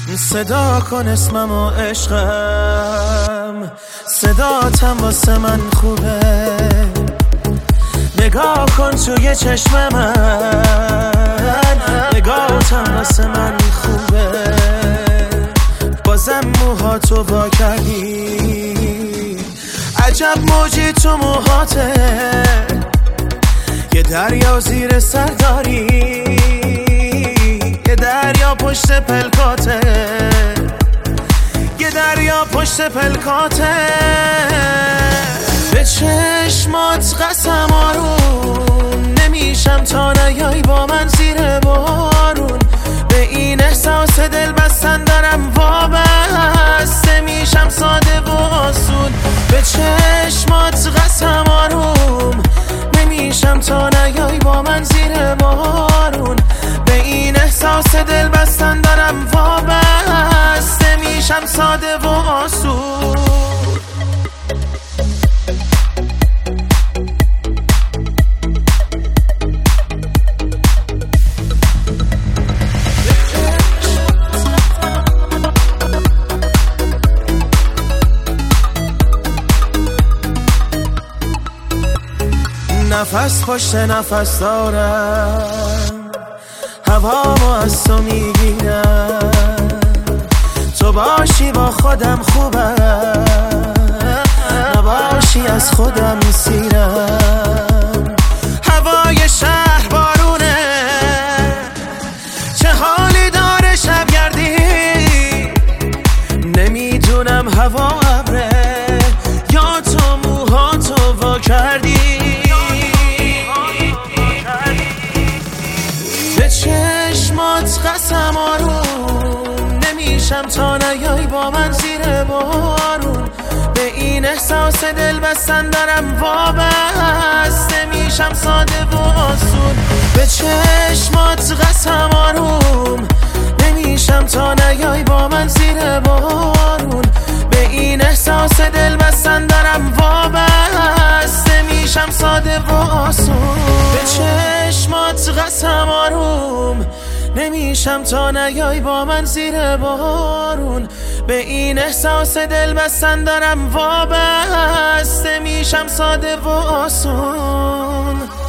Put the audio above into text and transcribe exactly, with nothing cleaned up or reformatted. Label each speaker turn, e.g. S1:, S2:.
S1: صدا کن اسمم و عشقم، صداتم واسه من خوبه. نگاه کن توی چشم من، نگاهتم واسه من خوبه. بازم موهاتو وا کردی، عجب موجی تو موهاته. یه دریا زیر سر داری، یه دریا پشت پلکاته، یه دریا پشت پلکاته. به چشمات قسم آروم، نمیشم تا نیای با من زیر بارون. به این احساس دل بستن دارم وابسته میشم ساده و آسون. به چشمات قسم آروم، نمیشم تا نیای با من زیر بارون. به این احساس دل بستن دارم وابسته میشم ساده و آسون. نفس پشت نفس دارم، هوامو از تو میگیرم. تو باشی با خودم خوبم، نباشی از خودم سیرم. هوای شهر بارونه، چه حالی داره شبگردی. نمیدونم هوا ابره یا تو موهاتو وا کردی. چشمات قسم آروم، نمیشم تا نیای با من زیر بارون. به این احساس دل بستن دارم وابسته میشم ساده و آسون. به چشمات قسم آروم، نمیشم تا نیای با من زیر بارون. به این احساس دل بستن دارم وابسته میشم ساده و آسون. به چشمات قسم آروم، نمیشم تا نیای با من زیر بارون. به این احساس دل بستن دارم وابسته میشم ساده و آسون.